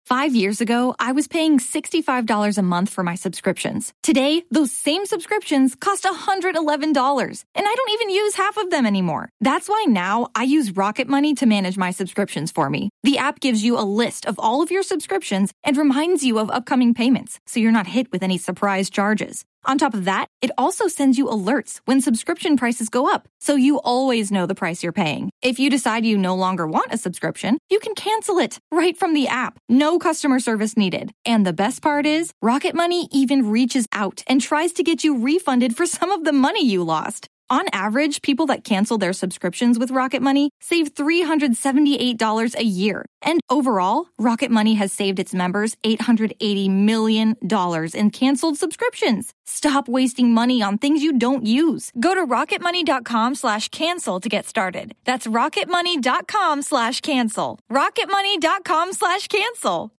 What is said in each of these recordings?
5 years ago, I was paying $65 a month for my subscriptions. Today, those same subscriptions cost $111, and I don't even use half of them anymore. That's why now I use Rocket Money to manage my subscriptions for me. The app gives you a list of all of your subscriptions and reminds you of upcoming payments, so you're not hit with any surprise charges. On top of that, it also sends you alerts when subscription prices go up, so you always know the price you're paying. If you decide you no longer want a subscription, you can cancel it right from the app. No customer service needed. And the best part is, Rocket Money even reaches out and tries to get you refunded for some of the money you lost. On average, people that cancel their subscriptions with Rocket Money save $378 a year. And overall, Rocket Money has saved its members $880 million in canceled subscriptions. Stop wasting money on things you don't use. Go to rocketmoney.com/cancel to get started. That's rocketmoney.com/cancel. rocketmoney.com/cancel.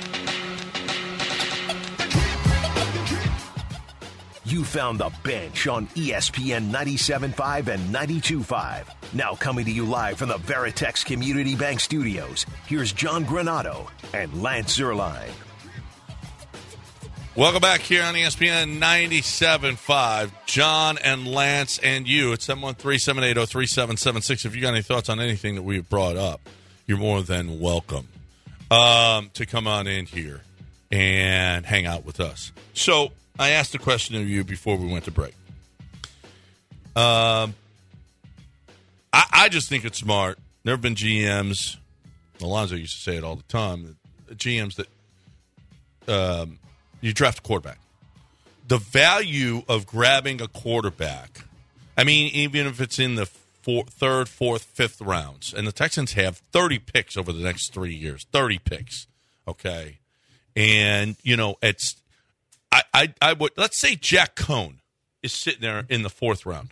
You found the bench on ESPN 97.5 and 92.5. Now coming to you live from the Veritex Community Bank Studios, here's John Granato and Lance Zierlein. Welcome back here on ESPN 97.5. John and Lance and you. It's 713-780-3776. If you got any thoughts on anything that we've brought up, you're more than welcome to come on in here and hang out with us. So I asked a question of you before we went to break. I just think it's smart. There have been GMs, Alonzo used to say it all the time, GMs that you draft a quarterback. The value of grabbing a quarterback, I mean, even if it's in the third, fourth, fifth rounds, and the Texans have 30 picks over the next 3 years, 30 picks, okay? And, you know, it's... I would, let's say Jack Cohn is sitting there in the fourth round.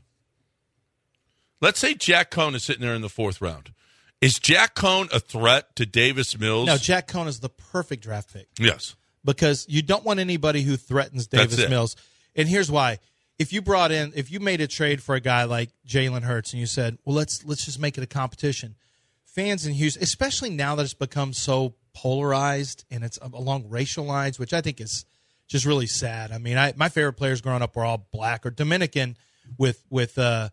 Let's say Jack Cohn is sitting there in the fourth round. Is Jack Cohn a threat to Davis Mills? No, Jack Cohn is the perfect draft pick. Yes. Because you don't want anybody who threatens Davis Mills. And here's why. If you made a trade for a guy like Jalen Hurts and you said, well, let's just make it a competition. Fans in Houston, especially now that it's become so polarized and it's along racial lines, which I think is just really sad. I mean, my favorite players growing up were all black or Dominican with Cesar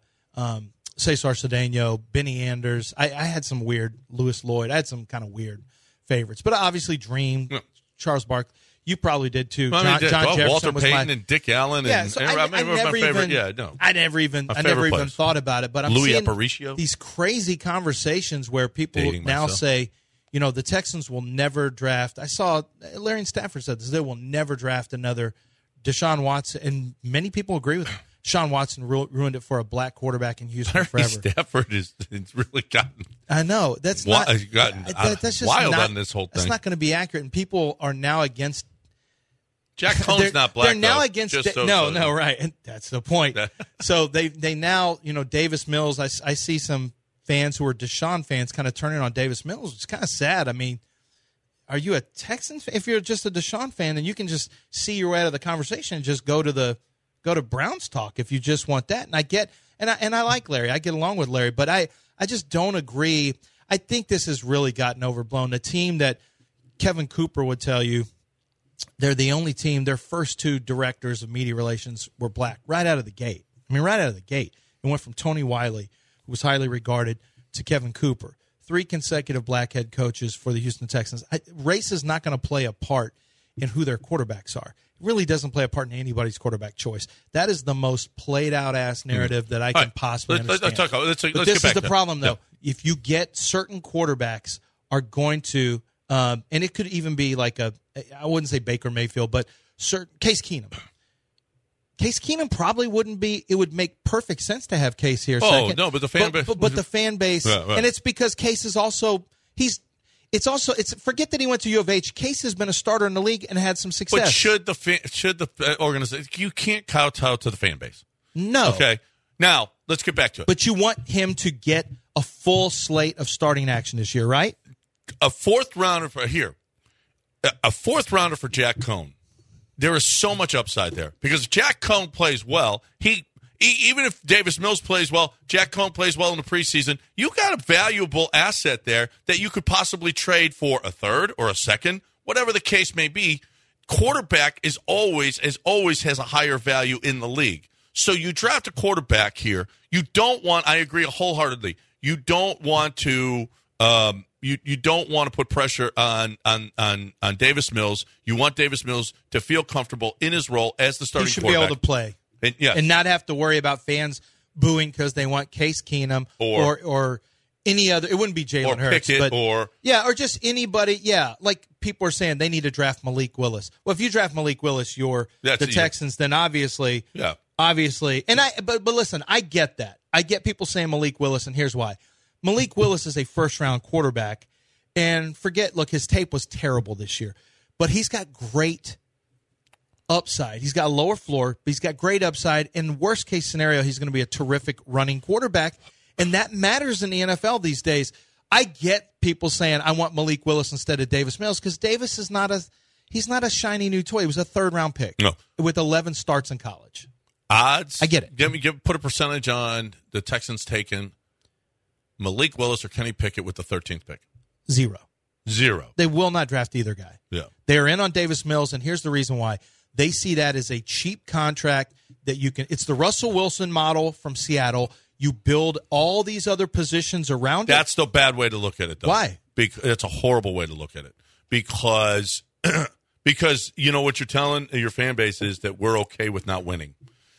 Cedeno, Benny Anders. I had some weird Lewis Lloyd. I had some kind of weird favorites. But I obviously Dream, Charles Barkley. You probably did too. John Jefferson Walter was Payton and Dick Allen. Yeah, so I never even thought about it. But I'm Louis seeing Aparicio. These crazy conversations where people now say, you know, the Texans will never draft. I saw Larry Stafford said this. They will never draft another Deshaun Watson. And many people agree with him. Deshaun Watson ruined it for a black quarterback in Houston forever. Stafford has really gotten. I know. That's that's just wild not, on this whole thing. That's not going to be accurate. And people are now against. Jack Cohn's not black. They're now though, against. No, right. And that's the point. So they now, you know, Davis Mills. I see some fans who are Deshaun fans kind of turning on Davis Mills. It's kind of sad. I mean, are you a Texans fan? If you're just a Deshaun fan, then you can just see your way out of the conversation and just go to Browns talk if you just want that. And I get and I like Larry. I get along with Larry, but I just don't agree. I think this has really gotten overblown. The team that Kevin Cooper would tell you, they're the only team, their first two directors of media relations were black right out of the gate. I mean, right out of the gate. It went from Tony Wiley, who was highly regarded, to Kevin Cooper. 3 consecutive black head coaches for the Houston Texans. Race is not going to play a part in who their quarterbacks are. It really doesn't play a part in anybody's quarterback choice. That is the most played-out ass narrative that I can possibly understand. Let's but this is the problem, though. Yeah. If you get certain quarterbacks are going to and it could even be like I wouldn't say Baker Mayfield, but Case Keenum. Case Keenum probably wouldn't be. It would make perfect sense to have Case here. Second. No, but the fan base. But the fan base, right. And it's because Case is also It's forget that he went to U of H. Case has been a starter in the league and had some success. But should the organization? You can't kowtow to the fan base. No. Okay. Now let's get back to it. But you want him to get a full slate of starting action this year, right? A fourth rounder for Jack Cohn. There is so much upside there because if Jack Cohn plays well, even if Davis Mills plays well, Jack Cohn plays well in the preseason, you got a valuable asset there that you could possibly trade for a third or a second whatever the case may be, quarterback is always has a higher value in the league. So you draft a quarterback here. You don't want, I agree wholeheartedly, you don't want to you don't want to put pressure on Davis Mills. You want Davis Mills to feel comfortable in his role as the starting quarterback. He should be able to play and not have to worry about fans booing because they want Case Keenum or any other. It wouldn't be Jalen Hurts, Pickett, or just anybody. Yeah, like people are saying they need to draft Malik Willis. Well, if you draft Malik Willis, you're the Texans. Then obviously. And but listen, I get that. I get people saying Malik Willis, and here's why. Malik Willis is a first-round quarterback, and look, his tape was terrible this year, but he's got great upside. He's got a lower floor, but he's got great upside. In worst-case scenario, he's going to be a terrific running quarterback, and that matters in the NFL these days. I get people saying, I want Malik Willis instead of Davis Mills, because Davis is not a shiny new toy. He was a third-round pick with 11 starts in college. Odds? I get it. Put a percentage on the Texans taking Malik Willis or Kenny Pickett with the 13th pick. 0. They will not draft either guy. Yeah. They're in on Davis Mills, and here's the reason why. They see that as a cheap contract that you can – it's the Russell Wilson model from Seattle. You build all these other positions around it. That's the bad way to look at it, though. Why? It's a horrible way to look at it. Because you know what you're telling your fan base is that we're okay with not winning.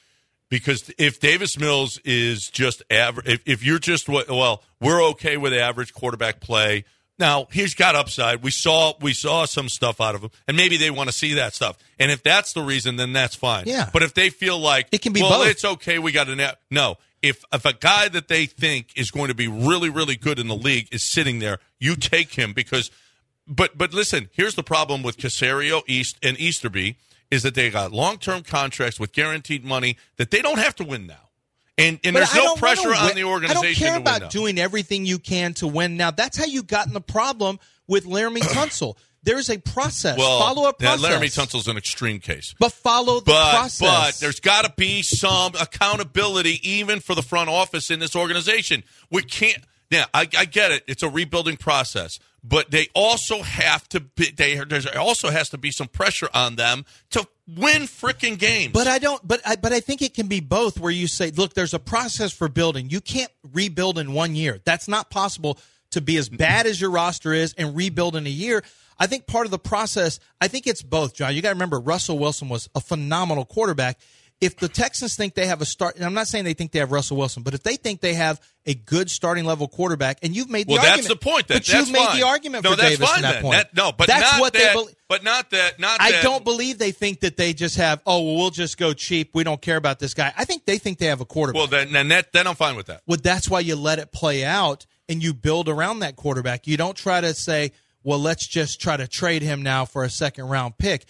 Because if Davis Mills is just average, if you're just we're okay with average quarterback play. Now he's got upside. We saw some stuff out of him, and maybe they want to see that stuff. And if that's the reason, then that's fine. Yeah. But if they feel like it can be both. It's okay. We got no. If a guy that they think is going to be really really good in the league is sitting there, you take him because. But listen, here's the problem with Caserio and Easterby. Is that they got long-term contracts with guaranteed money that they don't have to win now. And there's no pressure on the organization to win now. I don't care about doing everything you can to win now. That's how you got in the problem with Laramie Tunsil. There's a process. Follow a process. Laramie Tunsil's an extreme case. But follow the process. But there's got to be some accountability even for the front office in this organization. We can't – now, I get it. It's a rebuilding process. But they also have to be. There also has to be some pressure on them to win freaking games. But I don't. But I think it can be both. Where you say, look, there's a process for building. You can't rebuild in 1 year. That's not possible. To be as bad as your roster is and rebuild in a year. I think part of the process. I think it's both, John. You got to remember, Russell Wilson was a phenomenal quarterback. If the Texans think they have a start, and I'm not saying they think they have Russell Wilson, but if they think they have a good starting level quarterback, and you've made the argument. That's the point. But you've made the argument for Davis at that point. But that's not what that, they believe. But not that. I don't believe they think that they just have, we'll just go cheap. We don't care about this guy. I think they think they have a quarterback. Well, then I'm fine with that. Well, that's why you let it play out and you build around that quarterback. You don't try to say, well, let's just try to trade him now for a second-round pick.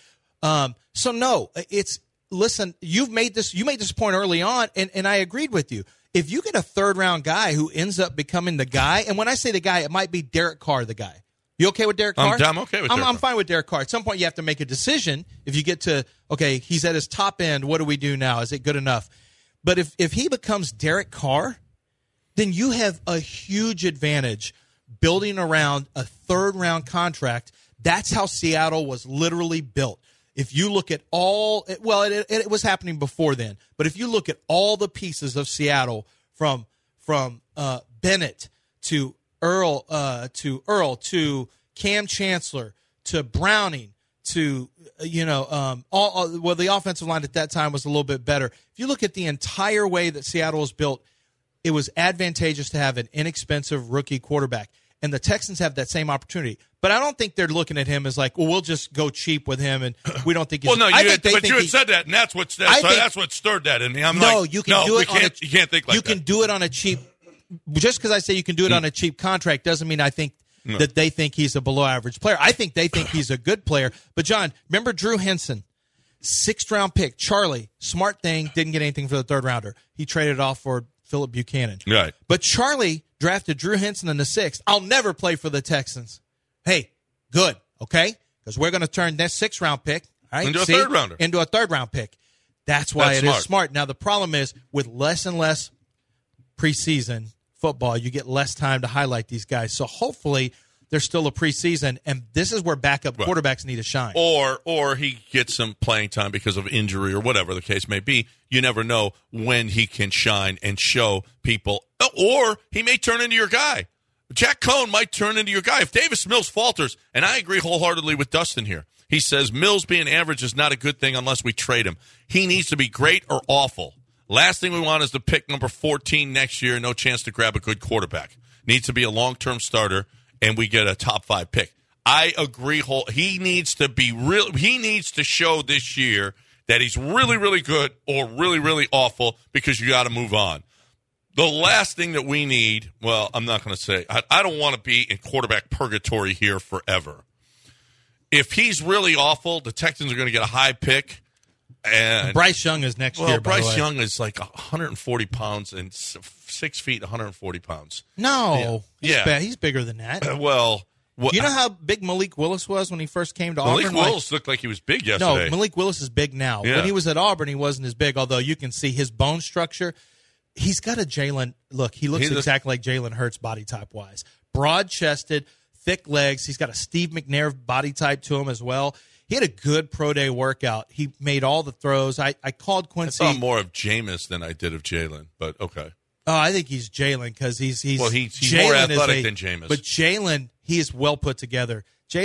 So, no, it's. Listen, you made this point early on, and I agreed with you. If you get a third-round guy who ends up becoming the guy, and when I say the guy, it might be Derek Carr the guy. You okay with Derek Carr? I'm okay with Derek Carr. I'm fine with Derek Carr. At some point, you have to make a decision. If you get to, okay, he's at his top end, what do we do now? Is it good enough? But if he becomes Derek Carr, then you have a huge advantage building around a third-round contract. That's how Seattle was literally built. If you look at it was happening before then, but if you look at all the pieces of Seattle from Bennett to Earl to Cam Chancellor to Browning to the offensive line at that time was a little bit better. If you look at the entire way that Seattle was built, it was advantageous to have an inexpensive rookie quarterback. And the Texans have that same opportunity. But I don't think they're looking at him as like, well, we'll just go cheap with him, and we don't think he's... Well, no, you had said that, and that's what stirred that in me. You can't think like that. You can do it on a cheap... Just because I say you can do it on a cheap contract doesn't mean I think that they think he's a below-average player. I think they think he's a good player. But, John, remember Drew Henson, 6th-round pick. Charlie, smart thing, didn't get anything for the third-rounder. He traded off for Philip Buchanan. Right. But Charlie drafted Drew Henson in the 6th. I'll never play for the Texans. Hey, good, okay? Because we're going to turn that 6th-round pick into a third-rounder. Into a third-round pick. That's why it is smart. Now, the problem is with less and less preseason football, you get less time to highlight these guys. So hopefully there's still a preseason, and this is where backup quarterbacks need to shine. Or he gets some playing time because of injury or whatever the case may be. You never know when he can shine and show people. Or he may turn into your guy. Jack Cohn might turn into your guy. If Davis Mills falters, and I agree wholeheartedly with Dustin here, he says Mills being average is not a good thing unless we trade him. He needs to be great or awful. Last thing we want is to pick number 14 next year, no chance to grab a good quarterback. Needs to be a long-term starter, and we get a top 5 pick. I agree. He needs to be real. He needs to show this year that he's really, really good or really, really awful, because you got to move on. The last thing that we need, well, I'm not going to say, I don't want to be in quarterback purgatory here forever. If he's really awful, the Texans are going to get a high pick. And Bryce Young is next year, by the way. Bryce Young is like 140 pounds and 6 feet, 140 pounds. No. He's bigger than that. Well, you know how big Malik Willis was when he first came to Auburn? Malik Willis looked like he was big yesterday. No, Malik Willis is big now. Yeah. When he was at Auburn, he wasn't as big, although you can see his bone structure. He's got a Jalen – look, he looks exactly like Jalen Hurts body type-wise. Broad-chested, thick legs. He's got a Steve McNair body type to him as well. He had a good pro day workout. He made all the throws. I called Quincy. I thought more of Jameis than I did of Jalen, but okay. Oh, I think he's Jalen because he's more athletic than Jameis. But Jalen, he is well put together.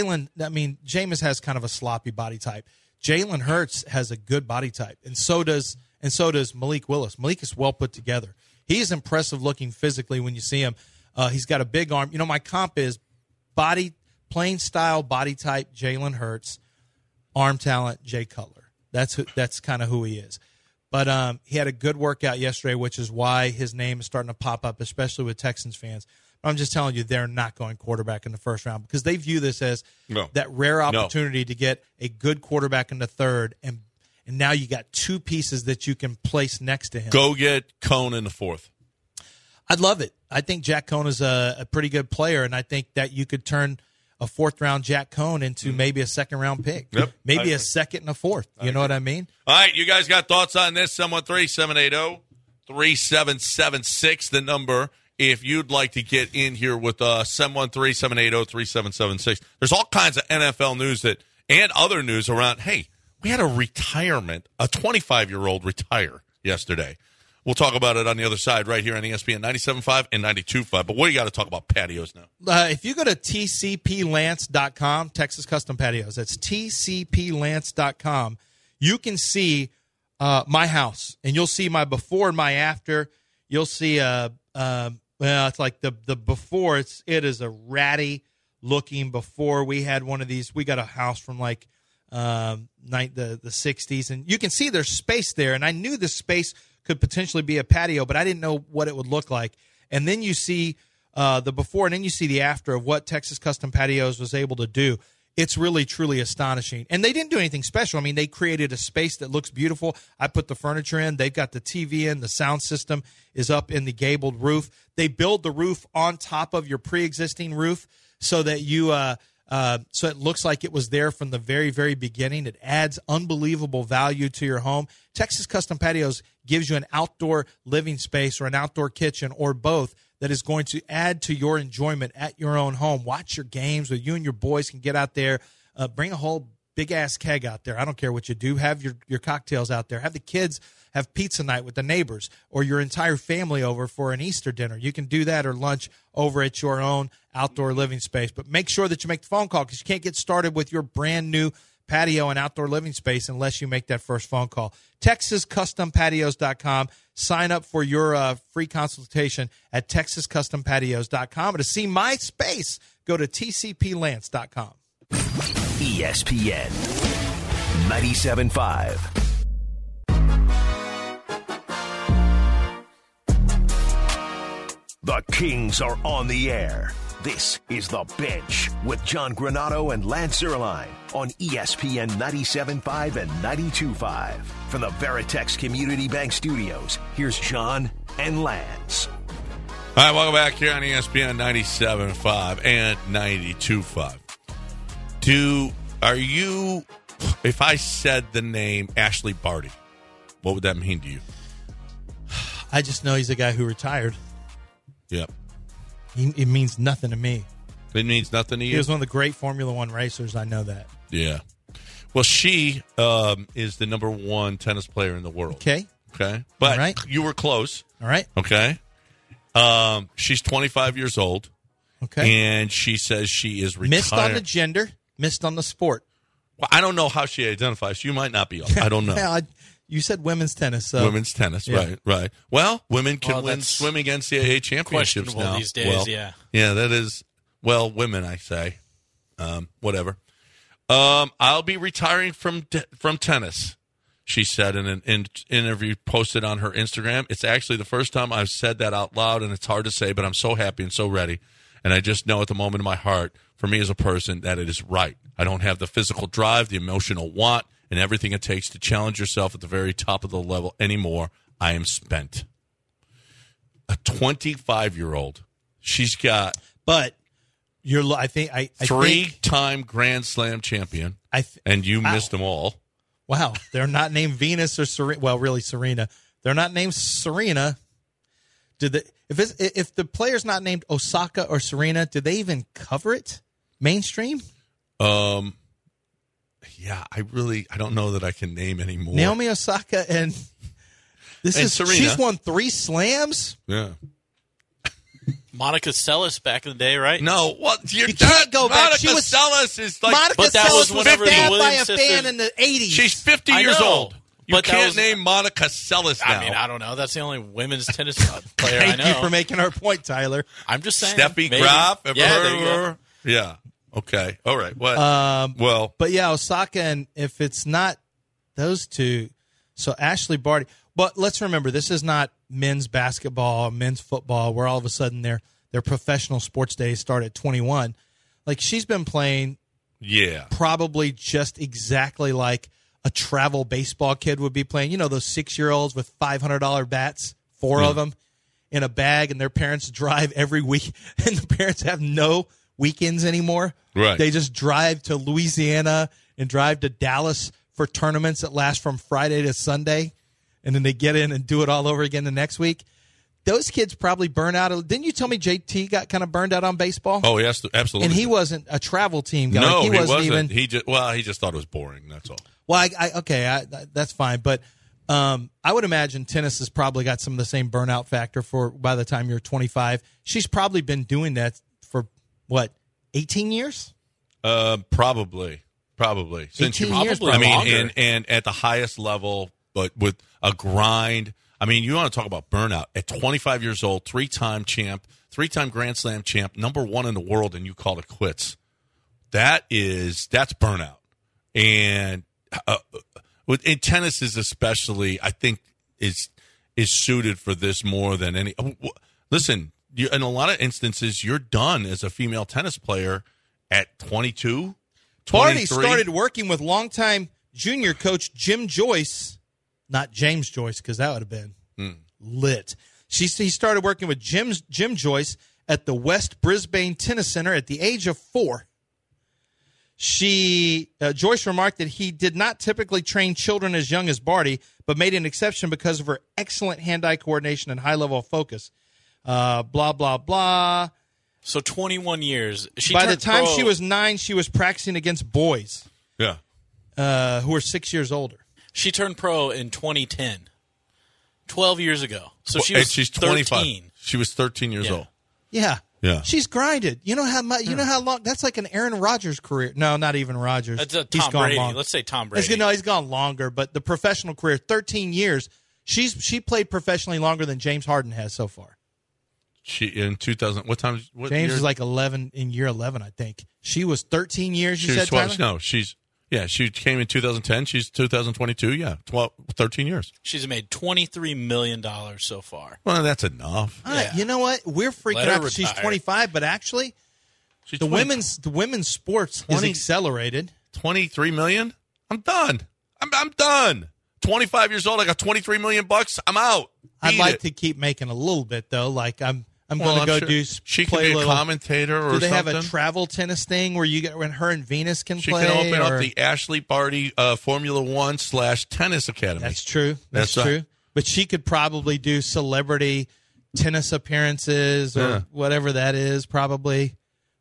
Jameis has kind of a sloppy body type. Jalen Hurts has a good body type, and so does Malik Willis. Malik is well put together. He is impressive looking physically when you see him. He's got a big arm. You know, my comp is playing style, body type, Jalen Hurts. Arm talent, Jay Cutler. That's kind of who he is. But he had a good workout yesterday, which is why his name is starting to pop up, especially with Texans fans. But I'm just telling you, they're not going quarterback in the first round because they view this as that rare opportunity to get a good quarterback in the third, and now you got 2 pieces that you can place next to him. Go get Cohn in the 4th. I'd love it. I think Jack Cohn is a pretty good player, and I think that you could turn a 4th-round Jack Cohn into maybe a 2nd-round pick. Yep, maybe a 2nd and a 4th. You know what I mean? All right, you guys got thoughts on this? 713-780-3776, the number, if you'd like to get in here with us. 713-780-3776. There's all kinds of NFL news and other news around, hey, we had a 25-year-old retire yesterday. We'll talk about it on the other side right here on ESPN 97.5 and 92.5. But what do you got to talk about patios now? If you go to tcplance.com, Texas Custom Patios, that's tcplance.com, you can see my house, and you'll see my before and my after. You'll see, it's like the before. It is a ratty looking before. We had one of these. We got a house from like the 60s, and you can see there's space there. And I knew this space could potentially be a patio, but I didn't know what it would look like. And then you see the before, and then you see the after of what Texas Custom Patios was able to do. It's really, truly astonishing. And they didn't do anything special. I mean, they created a space that looks beautiful. I put the furniture in. They've got the TV in. The sound system is up in the gabled roof. They build the roof on top of your pre-existing roof so that you so it looks like it was there from the very, very beginning. It adds unbelievable value to your home. Texas Custom Patios gives you an outdoor living space or an outdoor kitchen or both that is going to add to your enjoyment at your own home. Watch your games, or you and your boys can get out there. Bring a whole big-ass keg out there. I don't care what you do. Have your cocktails out there. Have the kids have pizza night with the neighbors, or your entire family over for an Easter dinner. You can do that, or lunch over at your own outdoor living space. But make sure that you make the phone call, because you can't get started with your brand-new patio and outdoor living space unless you make that first phone call. TexasCustomPatios.com. Sign up for your free consultation at TexasCustomPatios.com. And to see my space, go to TCPLance.com. ESPN 97.5. The Kings are on the air. This is The Bench with John Granato and Lance Zierlein on ESPN 97.5 and 92.5. From the Veritex Community Bank Studios, here's John and Lance. All right, welcome back here on ESPN 97.5 and 92.5. If I said the name Ashley Barty, what would that mean to you? I just know he's a guy who retired. Yep. It means nothing to me. It means nothing to you? He was one of the great Formula One racers. I know that. Yeah. Well, she is the number one tennis player in the world. Okay. Okay. But All right. you were close. All right. Okay. She's 25 years old. Okay. And she says she is retired. Missed on the gender, missed on the sport. Well, I don't know how she identifies. You might not be. I don't know. Well, you said women's tennis. So. Women's tennis, Yeah. right. Well, women can win that's swimming NCAA championships questionable now. these days, well, yeah. Yeah, that is, well, women, I say. Whatever. I'll be retiring from tennis, she said in an interview posted on her Instagram. It's actually the first time I've said that out loud, and it's hard to say, but I'm so happy and so ready. And I just know at the moment in my heart, for me as a person, that it is right. I don't have the physical drive, the emotional want, and everything it takes to challenge yourself at the very top of the level anymore. I am spent. A 25-year-old. She's got... But I think three-time Grand Slam champion, and you missed them all. Wow, they're not named Venus or Serena. Well, really Serena. They're not named Serena. If the player's not named Osaka or Serena, did they even cover it mainstream? Yeah, I don't know that I can name any more. Naomi Osaka and Serena. She's won 3 slams. Yeah. Monica Seles back in the day, right? No, you can't go back. Monica Seles is like... Monica But that was Seles was whenever the stabbed by a Williams fan sisters- in the 80s. She's 50 I years know, old. You but that can't was- name Monica Seles now. I mean, I don't know. That's the only women's tennis player Thank I know. you for making our point, Tyler. I'm just saying. Steffi maybe. Graf. Ever Yeah, heard there of you go. her? Yeah. Okay. All right. What? Well, But yeah, Osaka, and if it's not those two, so Ashley Barty. But let's remember, this is not men's basketball, men's football, where all of a sudden their professional sports days start at 21. Like, she's been playing yeah. probably just exactly like a travel baseball kid would be playing. You know, those 6-year-olds with $500 bats, 4 of them in a bag, and their parents drive every week, and the parents have no weekends anymore. Right. They just drive to Louisiana and drive to Dallas for tournaments that last from Friday to Sunday, and then they get in and do it all over again the next week. Those kids probably burn out. Didn't you tell me JT got kind of burned out on baseball? Oh, yes, absolutely. And he wasn't a travel team guy. No, he wasn't even. He just thought it was boring. That's all. Well, that's fine. But I would imagine tennis has probably got some of the same burnout factor for by the time you're 25. She's probably been doing that for, 18 years? Probably. Since 18 years, I mean, longer. and at the highest level, but with a grind. I mean, you want to talk about burnout. At 25 years old, 3-time champ, 3-time Grand Slam champ, number 1 in the world, and you call it quits. That's burnout. And in tennis is especially, I think, is suited for this more than any. Listen, in a lot of instances, you're done as a female tennis player at 22, 23. Barty started working with longtime junior coach Jim Joyce, not James Joyce, because that would have been lit. He started working with Jim Joyce at the West Brisbane Tennis Center at the age of 4. Joyce remarked that he did not typically train children as young as Barty, but made an exception because of her excellent hand-eye coordination and high level of focus. Blah, blah, blah. So 21 years. By the time she was 9, she was practicing against boys Yeah. who were 6 years older. She turned pro in 2010, 12 years ago. So She's 25. 13. She was 13 years Yeah. old. Yeah. Yeah. She's grinded. You know how much? You know how long? That's like an Aaron Rodgers career. No, not even Rodgers. That's a He's Tom gone Brady. long. Let's say Tom Brady. He's gone longer, but the professional career, 13 years. She played professionally longer than James Harden has so far. She in 2000. What time? What James year? is like 11 in year 11, I think. She was 13 years. She You was said 12. Tyler? No, she came in 2010. She's 2022. Yeah, 13 years. She's made $23 million so far. Well, that's enough. All right, Yeah. you know what? We're freaking Let her out that she's retire. 25, but actually, She's the 20 women's sports is 20 accelerated. 23 million. I'm done. I'm done. 25 years old. I got 23 million bucks. I'm out. I'd Eat like it. to keep making a little bit though. Like I'm Well, going to I'm go sure do. She can play be a little, commentator or do they something. have a travel tennis thing where you get when her and Venus can She play? can open or- up the Ashley Barty Formula One / tennis academy. That's true. That's That's true. right. But she could probably do celebrity tennis appearances or Yeah. whatever that is. Probably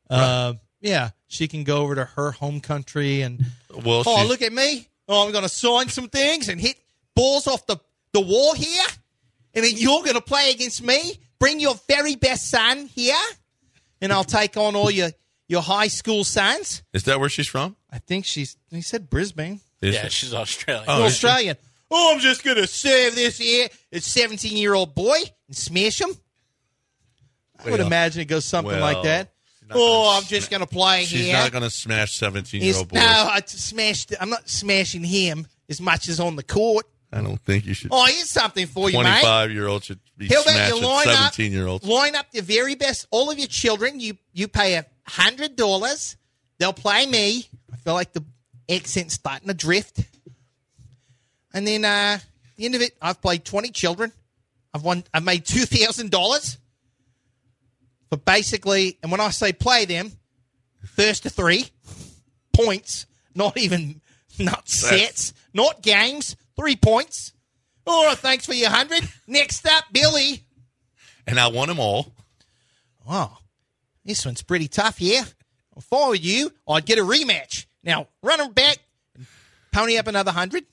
Yeah, she can go over to her home country and, Well, look at me. Oh, I'm going to sign some things and hit balls off the wall here. And then you're going to play against me. Bring your very best son here. And I'll take on all your high school sons. Is that where she's from? I think he said Brisbane. Yeah, she's Australian. Oh, Australian. Oh, I'm just going to serve this here. It's 17-year-old boy and smash him. I would imagine it goes something like that. I'm just going to play here. She's not going to smash 17-year-old boys. No, I'm not smashing him as much as on the court. I don't think you should. Oh, here's something for you, mate. 25-year-olds should be How about you smashing 17-year-olds. Line up the very best. All of your children, you pay $100. They'll play me. I feel like the accent's starting to drift. And then at the end of it, I've played 20 children. I've made $2,000 for basically, and when I say play them, first to 3 points, not sets, not games, 3 points. All right, thanks for your 100. Next up, Billy. And I won them all. Oh, this one's pretty tough here. If I were you, I'd get a rematch. Now, run them back and pony up another 100.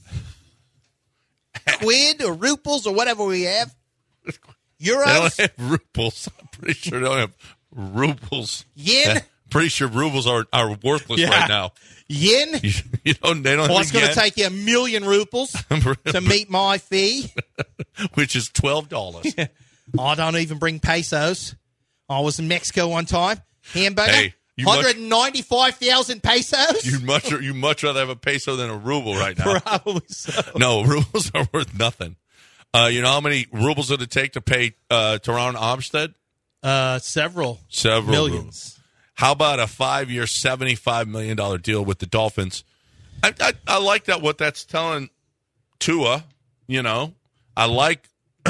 Quid or ruples or whatever we have. Euros. They don't have ruples. I'm pretty sure they don't have ruples. Yen. Pretty sure rubles are worthless right now. Yen. They don't Well, it's have going to take you 1,000,000 ruples to meet my fee. Which is $12. I don't even bring pesos. I was in Mexico one time. Hamburger. Hey, 195,000 pesos. You'd much rather have a peso than a ruble right now. Probably so. No, rubles are worth nothing. You know how many rubles did it take to pay Teron Armstead? Several millions. Rubles. How about a 5-year, $75 million deal with the Dolphins? I like that. What that's telling Tua, I like.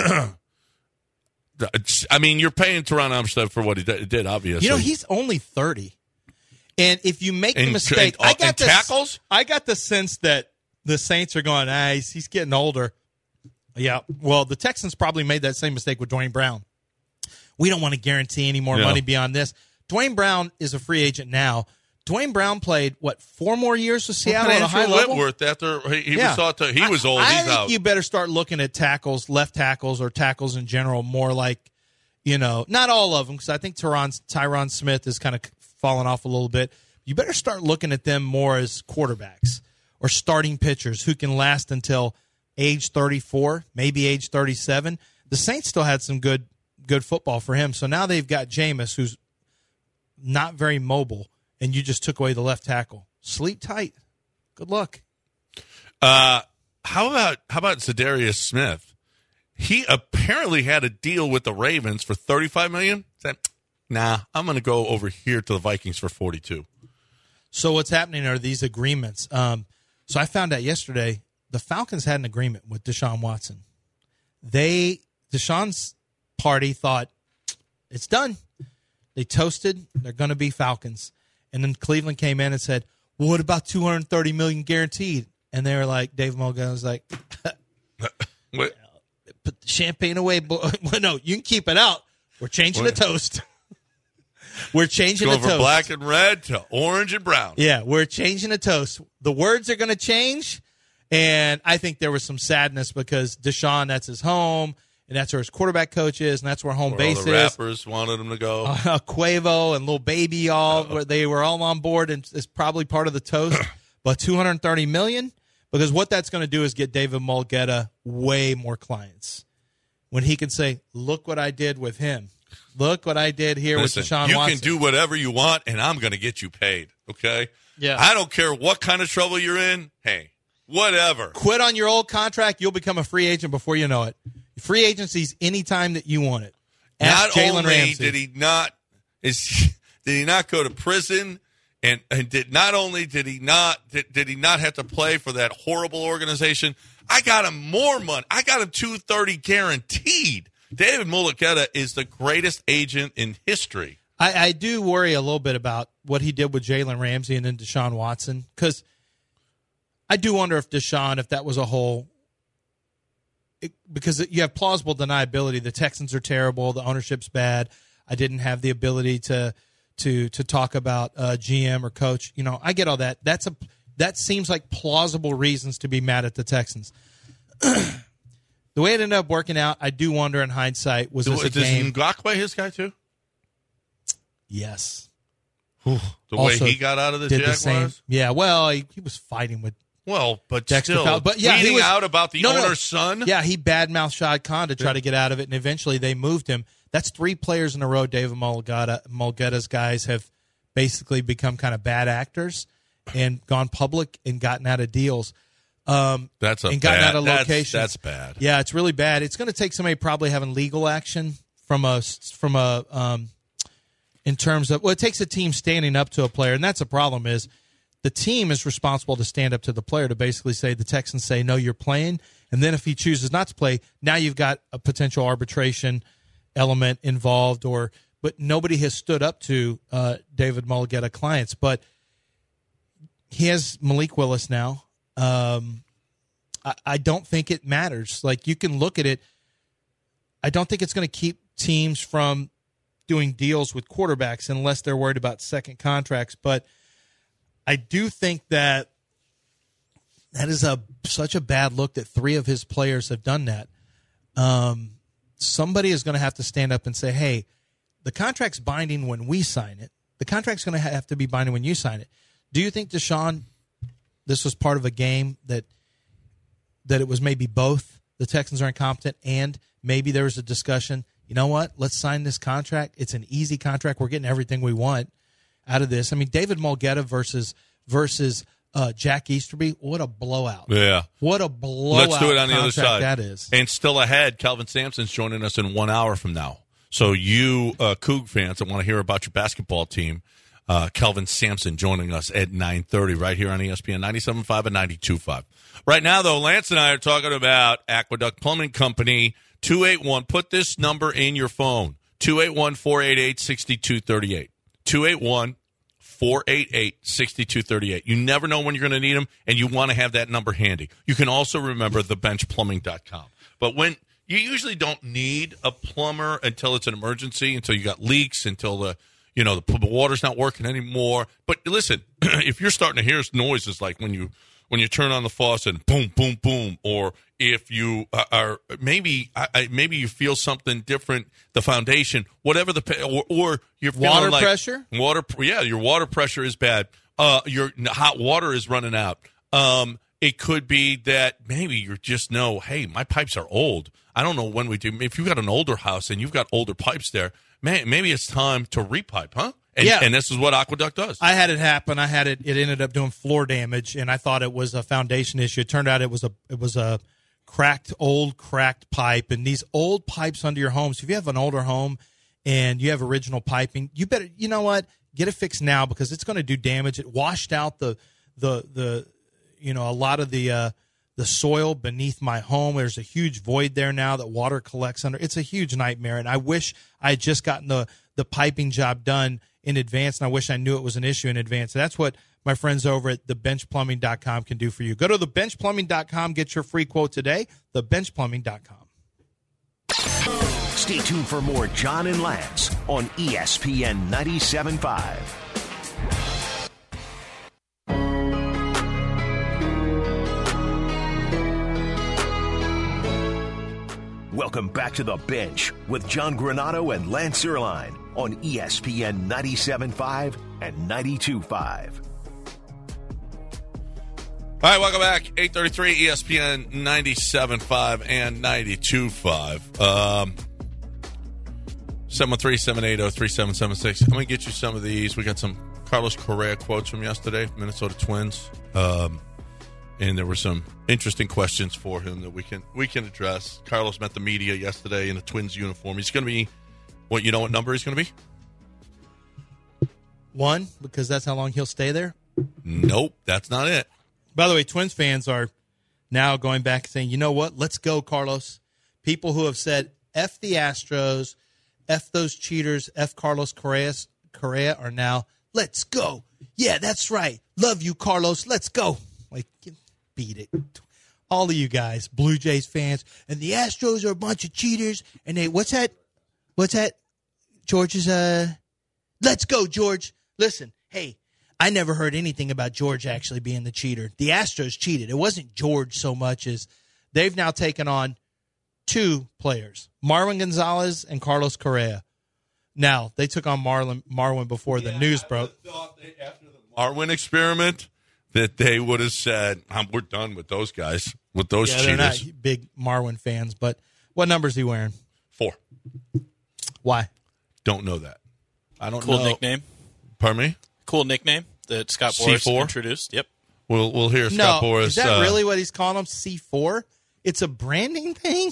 I mean, you're paying Teron Armstead for what he did, obviously. He's only 30. And if you make the mistake, I got the sense that the Saints are going, he's getting older. Yeah, well, the Texans probably made that same mistake with Dwayne Brown. We don't want to guarantee any more money beyond this. Dwayne Brown is a free agent now. Dwayne Brown played, 4 more years with Seattle at a high level? Whitworth, after he was thought to, he was old. I He's think out. you better start looking at tackles, left tackles, or tackles in general, more like, not all of them, because I think Tyron Smith is kind of fallen off a little bit. You better start looking at them more as quarterbacks or starting pitchers who can last until age 34, maybe age 37. The Saints still had some good football for him. So now they've got Jameis, who's not very mobile, and you just took away the left tackle. Sleep tight. Good luck. How about Zadarius Smith? He apparently had a deal with the Ravens for $35 million. Nah, I'm going to go over here to the Vikings for $42. So what's happening are these agreements. So I found out yesterday the Falcons had an agreement with Deshaun Watson. Deshaun's party thought it's done. They toasted. They're going to be Falcons. And then Cleveland came in and said, well, what about $230 million guaranteed? And they were like, Dave Mulgrew was like, What? put the champagne away. Well, no, you can keep it out. We're changing the toast. We're changing the toast. From black and red to orange and brown. Yeah, we're changing the toast. The words are going to change. And I think there was some sadness because Deshaun, that's his home, and that's where his quarterback coach is, and that's where home base all the is. rappers wanted him to go. Quavo and Lil Baby, they were all on board, and it's probably part of the toast. But $230 million, because what that's going to do is get David Mulgeta way more clients. When he can say, look what I did with him. Look what I did here with Deshaun Watson. You can do whatever you want, and I'm going to get you paid, okay? Yeah. I don't care what kind of trouble you're in. Hey, whatever. Quit on your old contract. You'll become a free agent before you know it. Free agency's anytime that you want it. Ask Jalen Ramsey. Did he not go to prison, and did he not have to play for that horrible organization? I got him more money. I got him $230 guaranteed. David Mulgeta is the greatest agent in history. I do worry a little bit about what he did with Jalen Ramsey and then Deshaun Watson, because I do wonder if that was a whole because you have plausible deniability. The Texans are terrible. The ownership's bad. I didn't have the ability to to talk about GM or coach. You know, I get all that. That seems like plausible reasons to be mad at the Texans. The way it ended up working out, I do wonder in hindsight, was this a game? Is Ngakoue his guy too? Yes. The Also way he got out of the did Jaguars? the same. Yeah, well, he was fighting with But Dexter still, Fowler. But yeah, he tweeting was out about the owner's son? Yeah, he badmouthed Shad Khan to try to get out of it, and eventually they moved him. That's 3 players in a row. David Mulgeta's guys have basically become kind of bad actors and gone public and gotten out of deals. Gotten out of locations. That's bad. Yeah, it's really bad. It's going to take somebody probably having legal action in terms of, it takes a team standing up to a player, and that's the problem is the team is responsible to stand up to the player to basically say, the Texans say, no, you're playing, and then if he chooses not to play, now you've got a potential arbitration element involved, but nobody has stood up to David Mulgeta clients, but he has Malik Willis now. I don't think it matters. Like, you can look at it. I don't think it's going to keep teams from doing deals with quarterbacks unless they're worried about second contracts. But I do think that is such a bad look that 3 of his players have done that. Somebody is going to have to stand up and say, hey, the contract's binding when we sign it. The contract's going to have to be binding when you sign it. Do you think, Deshaun, this was part of a game that it was maybe both? The Texans are incompetent, and maybe there was a discussion, you know what, let's sign this contract. It's an easy contract. We're getting everything we want out of this. I mean, David Mulgeta versus Jack Easterby, what a blowout. Yeah. What a blowout. Let's do it on the other side. That is. And still ahead, Kelvin Sampson's joining us in 1 hour from now. So you Coug fans that want to hear about your basketball team, Kelvin Sampson joining us at 9:30 right here on ESPN 97.5 and 92.5. Right now, though, Lance and I are talking about Aqueduct Plumbing Company, 281. Put this number in your phone, 281-488-6238. 281-488-6238. You never know when you're going to need them, and you want to have that number handy. You can also remember thebenchplumbing.com. But when you usually don't need a plumber until it's an emergency, until you got leaks, until the water's not working anymore. But listen, if you're starting to hear noises like when you turn on the faucet and boom, boom, boom, or if you are maybe you feel something different, the foundation, whatever or you're feeling water like pressure. Your water pressure is bad. Your hot water is running out. It could be that maybe you just know, hey, my pipes are old. I don't know when we do. If you've got an older house and you've got older pipes there, maybe it's time to repipe, huh? And this is what Aqueduct does. I had it happen. It ended up doing floor damage, and I thought it was a foundation issue. It turned out it was a cracked pipe. And these old pipes under your homes, if you have an older home and you have original piping, you better, you know what, get it fixed now because it's going to do damage. It washed out a lot of the soil beneath my home. There's a huge void there now that water collects under. It's a huge nightmare, and I wish I had just gotten the piping job done in advance, and I wish I knew it was an issue in advance. And that's what my friends over at thebenchplumbing.com can do for you. Go to thebenchplumbing.com, get your free quote today, thebenchplumbing.com. Stay tuned for more John and Lance on ESPN 97.5. Welcome back to The Bench with John Granato and Lance Zierlein on ESPN 97.5 and 92.5. All right, welcome back. 8:33 ESPN 97.5 and 92.5. 713-780-3776. I'm going to get you some of these. We got some Carlos Correa quotes from yesterday, Minnesota Twins. And there were some interesting questions for him that we can address. Carlos met the media yesterday in a Twins uniform. He's going to be, what number he's going to be? 1, because that's how long he'll stay there? Nope, that's not it. By the way, Twins fans are now going back and saying, you know what, let's go, Carlos. People who have said, F the Astros, F those cheaters, F Carlos Correa are now, let's go. Yeah, that's right. Love you, Carlos. Let's go. Like, beat it. All of you guys, Blue Jays fans, and the Astros are a bunch of cheaters. And they, what's that? George's Let's go, George. Listen, hey, I never heard anything about George actually being the cheater. The Astros cheated. It wasn't George so much as they've now taken on 2 players, Marwin Gonzalez and Carlos Correa. Now, they took on Marwin before the news broke. After the Marwin experiment, that they would have said, we're done with those guys, with those cheaters. They're not big Marwin fans, but what number is he wearing? 4. Why? Don't know that. I don't Cool know. nickname. Pardon me? Cool nickname that Scott Boras C4? introduced. Yep. We'll hear Scott Boras. Is that really what he's calling him? C4? It's a branding thing?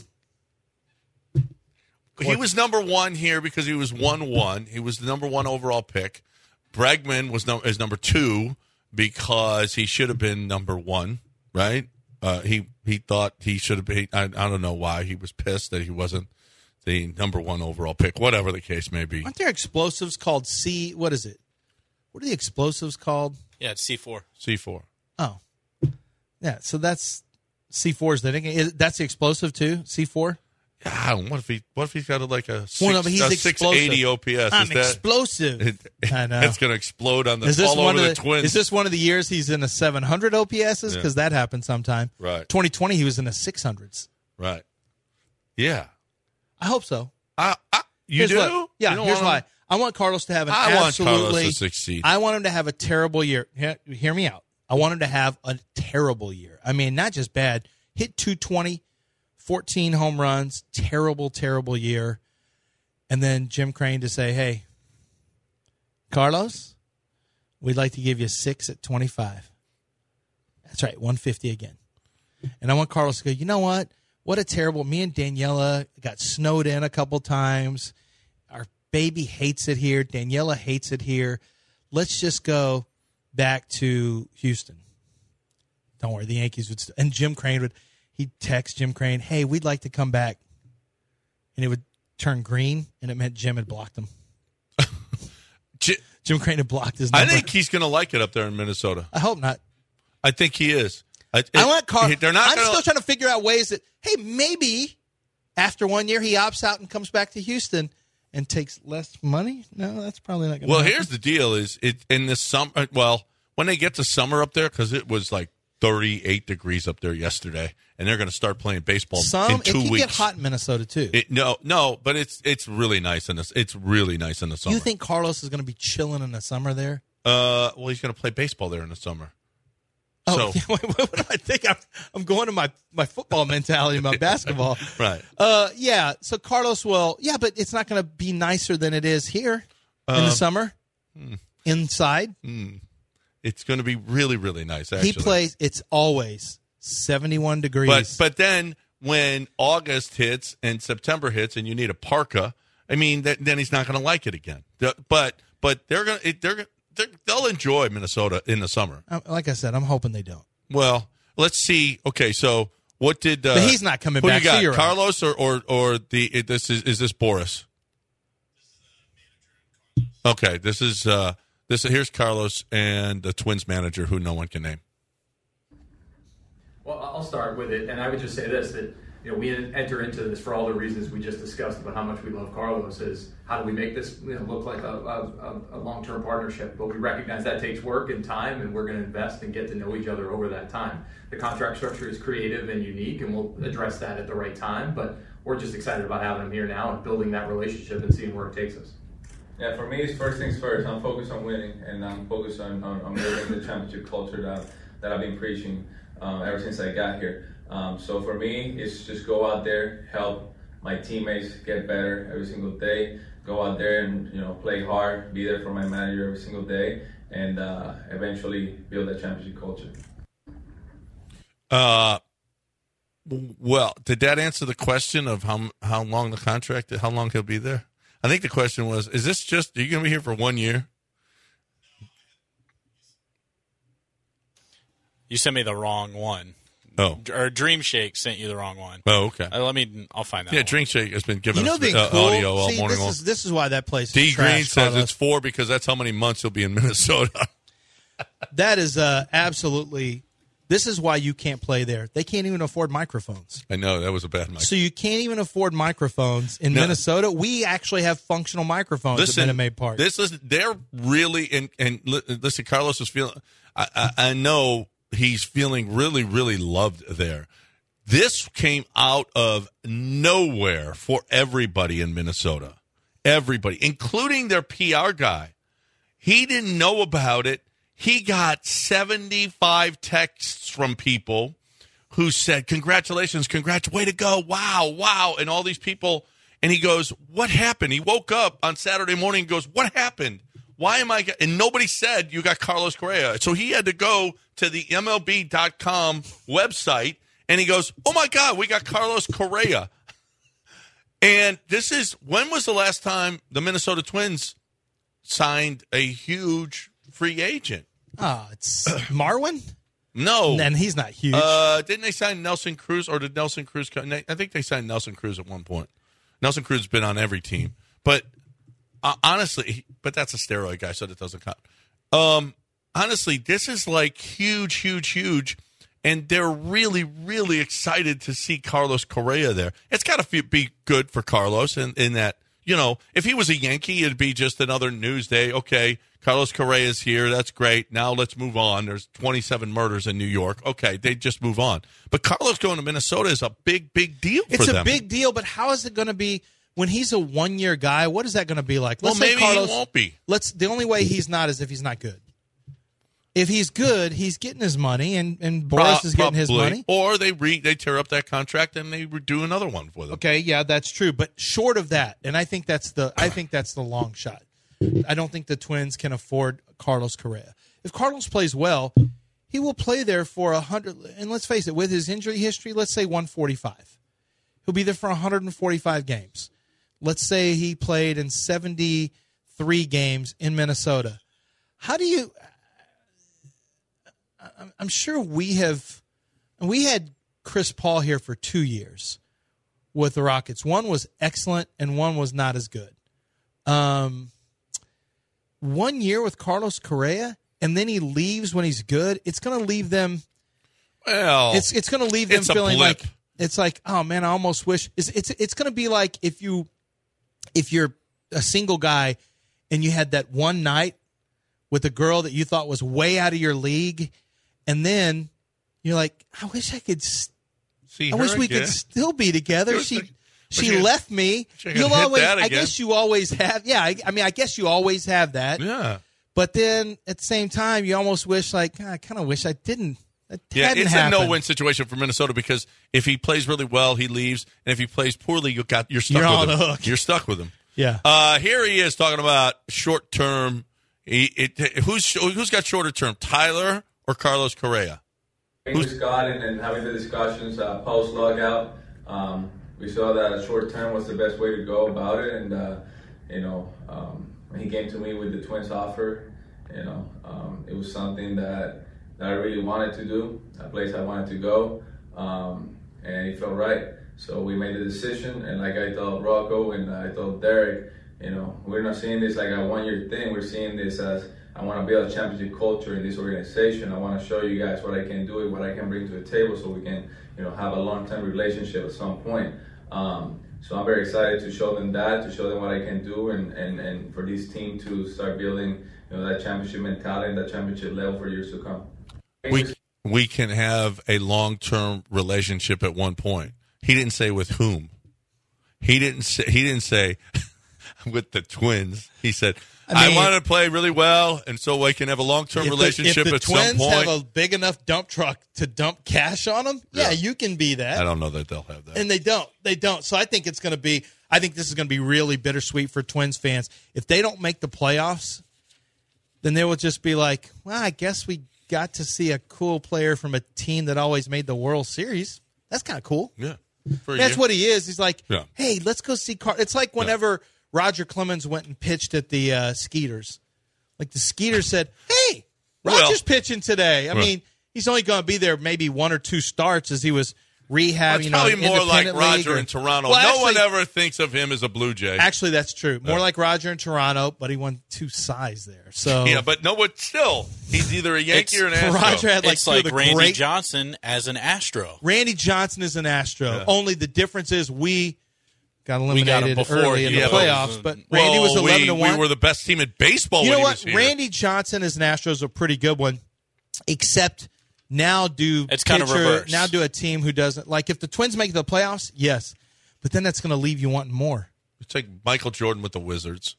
He was number 1 here because he was 1-1. He was the number 1 overall pick. Bregman is number 2 because he should have been number 1, right? He thought he should have been. I don't know why. He was pissed that he wasn't the number 1 overall pick, whatever the case may be. Aren't there explosives called what is it? What are the explosives called? Yeah, it's C4. C4. Oh. Yeah, so that's C4's the nickname. That's the explosive too, C4? I don't know. What if he's got like a Well, no, but he's 680 OPS? I'm explosive. I know. That's going to explode on all over the Twins. Is this one of the years he's in a 700 OPSs? Because that happened sometime. Right. 2020, he was in the 600s. Right. Yeah. I hope so. You do? What, yeah, here's why. I want Carlos to have an absolutely. I want Carlos to succeed. I want him to have a terrible year. Hear me out. I want him to have a terrible year. I mean, not just bad. Hit 220, 14 home runs, terrible, terrible year. And then Jim Crane to say, hey, Carlos, we'd like to give you 6 at 25. That's right, 150 again. And I want Carlos to go, you know what? What a terrible, me and Daniela got snowed in a couple times. Our baby hates it here. Daniela hates it here. Let's just go back to Houston. Don't worry, the Yankees would and Jim Crane he'd text Jim Crane, hey, we'd like to come back. And it would turn green, and it meant Jim had blocked him. Jim Crane had blocked his number. I think he's going to like it up there in Minnesota. I hope not. I think he is. I want Carlos. They're not. I'm still trying to figure out ways that, hey, maybe after 1 year he opts out and comes back to Houston and takes less money. No, that's probably not going to happen. Here's the deal: is it in the summer? Well, when they get to summer up there, because it was like 38 degrees up there yesterday, and they're going to start playing baseball in 2 weeks. It can get hot in Minnesota too. No, but it's really nice in this. It's really nice in the summer. You think Carlos is going to be chilling in the summer there? Well, he's going to play baseball there in the summer. Oh, so. What do I think? I'm going to my football mentality, my basketball. Right. Yeah. So Carlos will. Yeah, but it's not going to be nicer than it is here in the summer. Inside. It's going to be really, really nice. Actually, he plays. It's always 71 degrees. But then when August hits and September hits, and you need a parka, I mean, then he's not going to like it again. But they'll enjoy Minnesota in the summer. Like I said, I'm hoping they don't. Well, let's see. Okay, so what did? But he's not coming back. Who you got? So Carlos or is this Boras? Okay, this is here's Carlos and the Twins manager who no one can name. Well, I'll start with it, and I would just say this, that we enter into this for all the reasons we just discussed about how much we love Carlos. Is how do we make this look like a long-term partnership? But we recognize that takes work and time, and we're going to invest and get to know each other over that time. The contract structure is creative and unique, and we'll address that at the right time. But we're just excited about having him here now and building that relationship and seeing where it takes us. Yeah, for me, it's first things first. I'm focused on winning, and I'm focused on building the championship culture that I've been preaching ever since I got here. So for me, it's just go out there, help my teammates get better every single day. Go out there and play hard, be there for my manager every single day, and eventually build that championship culture. Well, did that answer the question of how long the contract? How long he'll be there? I think the question was: are you going to be here for 1 year? You sent me the wrong one. Oh. Or Dream Shake sent you the wrong one. Oh, okay. I'll find that. Yeah, one. Dream Shake has been giving us cool? audio all morning long. This is why that place D. is trash, Green says Carlos. it's 4 because that's how many months he'll be in Minnesota. That is absolutely This is why you can't play there. They can't even afford microphones. I know that was a bad mic. So you can't even afford microphones in Minnesota. We actually have functional microphones at Minute Maid Park. They're really and listen. Carlos is feeling. I know he's feeling really, really loved there. This came out of nowhere for everybody in Minnesota. Everybody, including their PR guy. He didn't know about it. He got 75 texts from people who said, congratulations, way to go, wow, and all these people. And he goes, what happened? He woke up on Saturday morning and goes, what happened? Why am I – and nobody said you got Carlos Correa. So he had to go to the MLB.com website, and he goes, oh, my God, we got Carlos Correa. And this is – when was the last time the Minnesota Twins signed a huge – free agent? It's Marwin? No. And he's not huge. Didn't they sign Nelson Cruz, or did Nelson Cruz – I think they signed Nelson Cruz at one point. Nelson Cruz has been on every team. But honestly – but that's a steroid guy, so that doesn't count. Honestly, this is like huge. And they're really, really excited to see Carlos Correa there. It's got to be good for Carlos in that, you know, if he was a Yankee, it'd be just another news day. Okay, Carlos Correa is here. That's great. Now let's move on. There's 27 murders in New York. Okay, they just move on. But Carlos going to Minnesota is a big deal for them. It's a big deal, but how is it going to be when he's a one-year guy? What is that going to be like? Let's say Carlos, he won't be. The only way he's not is if he's not good. If he's good, he's getting his money, and Boris is getting his money. Or they tear up that contract and they do another one for them. Okay, yeah, that's true. But short of that, and I think that's the long shot. I don't think the Twins can afford Carlos Correa. If Carlos plays well, he will play there for 100. And let's face it, with his injury history, let's say 145. He'll be there for 145 games. Let's say he played in 73 games in Minnesota. How do you? I'm sure we had Chris Paul here for 2 years with the Rockets. One was excellent and one was not as good. 1 year with Carlos Correa, and then he leaves when he's good. It's going to leave them. Well, it's going to leave them feeling like it's like, oh man, I almost wish. It's going to be like if you're a single guy and you had that one night with a girl that you thought was way out of your league. And then you're like, I wish I could. I wish we could still be together. She left me. You'll always. I guess you always have. Yeah. I mean, I guess you always have that. Yeah. But then at the same time, you almost wish, like, I kind of wish I didn't. It's a no-win situation for Minnesota because if he plays really well, he leaves, and if he plays poorly, you're stuck with him. You're stuck with him. Yeah. Here he is talking about short-term. Who's got shorter term, Tyler or Carlos Correa? With Scott and having the discussions post logout, we saw that short term was the best way to go about it, and when he came to me with the Twins offer, it was something that I really wanted to do, a place I wanted to go, and it felt right. So we made the decision, and like I told Rocco and I told Derek, we're not seeing this like a one-year thing. We're seeing this as I want to build a championship culture in this organization. I want to show you guys what I can do and what I can bring to the table so we can, have a long-term relationship at some point. So I'm very excited to show them that, to show them what I can do, and for this team to start building, that championship mentality and that championship level for years to come. We can have a long-term relationship at one point. He didn't say with whom. He didn't say with the Twins. He said, I want to play really well, and so we can have a long-term relationship at some point. If the Twins have a big enough dump truck to dump cash on them, yeah, you can be that. I don't know that they'll have that. And they don't. So I think this is going to be really bittersweet for Twins fans. If they don't make the playoffs, then they will just be like, well, I guess we got to see a cool player from a team that always made the World Series. That's kind of cool. Yeah. That's what he is. He's like, hey, let's go see It's like whenever Roger Clemens went and pitched at the Skeeters. Like the Skeeters said, hey, Roger's pitching today. I mean, he's only going to be there maybe one or two starts as he was rehab. It's probably more like independent Roger league in Toronto. Well, no one ever thinks of him as a Blue Jay. Actually, that's true. More like Roger in Toronto, but he won 2 sides there. So yeah, but still, he's either a Yankee or an Astro. Roger had It's like Randy Johnson as an Astro. Randy Johnson is an Astro. Yeah. Only the difference is we got eliminated before early in the playoffs, but Randy was 11-1. We were the best team in baseball. You when know he what? was here. Randy Johnson as an Astro is a pretty good one, except now it's kind of reverse. Now do a team who doesn't like if the Twins make the playoffs, yes, but then that's going to leave you wanting more. It's like Michael Jordan with the Wizards.